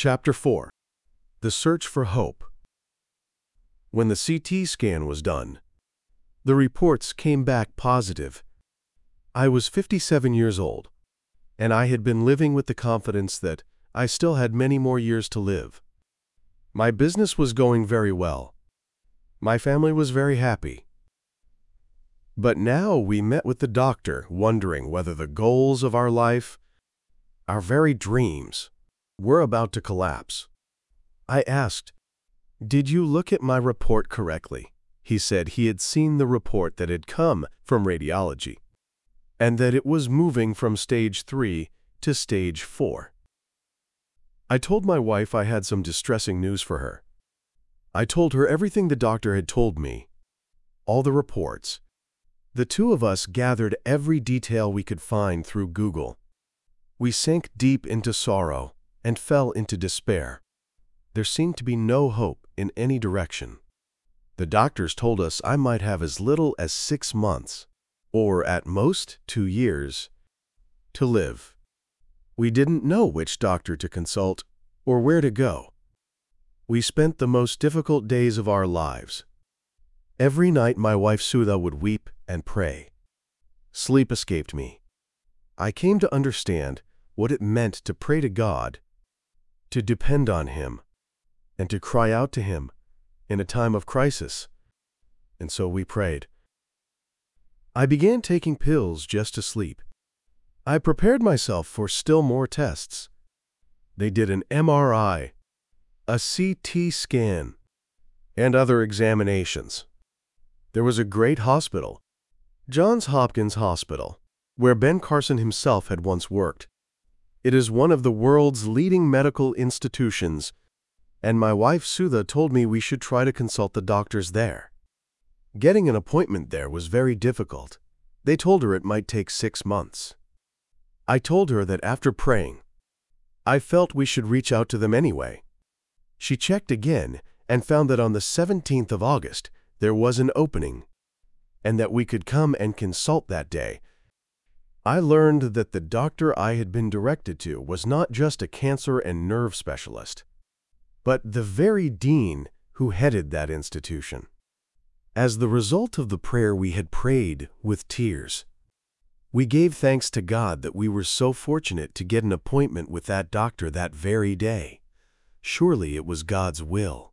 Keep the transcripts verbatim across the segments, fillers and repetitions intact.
Chapter four. The Search for Hope. When the C T scan was done, the reports came back positive. I was fifty-seven years old, and I had been living with the confidence that I still had many more years to live. My business was going very well. My family was very happy. But now we met with the doctor, wondering whether the goals of our life, our very dreams, were about to collapse. I asked, "Did you look at my report correctly?" He said he had seen the report that had come from radiology, and that it was moving from stage three to stage four. I told my wife I had some distressing news for her. I told her everything the doctor had told me, all the reports. The two of us gathered every detail we could find through Google. We sank deep into sorrow and fell into despair. There seemed to be no hope in any direction. The doctors told us I might have as little as six months, or at most two years, to live. We didn't know which doctor to consult or where to go. We spent the most difficult days of our lives. Every night my wife Sudha would weep and pray. Sleep escaped me. I came to understand what it meant to pray to God, to depend on Him, and to cry out to Him in a time of crisis. And so we prayed. I began taking pills just to sleep. I prepared myself for still more tests. They did an M R I, a C T scan, and other examinations. There was a great hospital, Johns Hopkins Hospital, where Ben Carson himself had once worked. It is one of the world's leading medical institutions, and my wife Sudha told me we should try to consult the doctors there. Getting an appointment there was very difficult. They told her it might take six months. I told her that after praying, I felt we should reach out to them anyway. She checked again and found that on the seventeenth of August there was an opening, and that we could come and consult that day. I learned that the doctor I had been directed to was not just a cancer and nerve specialist, but the very dean who headed that institution. As the result of the prayer we had prayed with tears, we gave thanks to God that we were so fortunate to get an appointment with that doctor that very day. Surely it was God's will.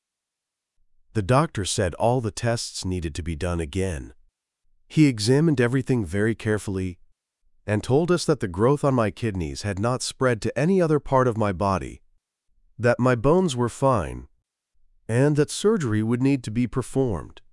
The doctor said all the tests needed to be done again. He examined everything very carefully and told us that the growth on my kidneys had not spread to any other part of my body, that my bones were fine, and that surgery would need to be performed.